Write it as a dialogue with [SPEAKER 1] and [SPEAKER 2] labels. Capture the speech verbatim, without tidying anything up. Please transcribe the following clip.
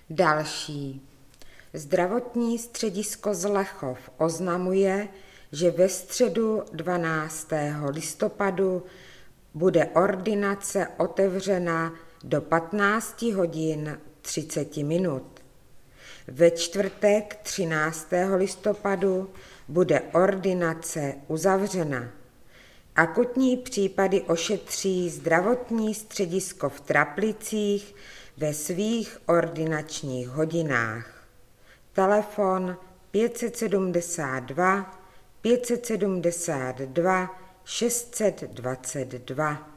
[SPEAKER 1] Další. Zdravotní středisko Zlechov oznamuje, že ve středu dvanáctého listopadu bude ordinace otevřena do patnácti hodin třicet minut. Ve čtvrtek třináctého listopadu bude ordinace uzavřena. Akutní případy ošetří zdravotní středisko v Traplicích ve svých ordinačních hodinách. Telefon pět set sedmdesát dva, pět set sedmdesát dva, šest set dvacet dva.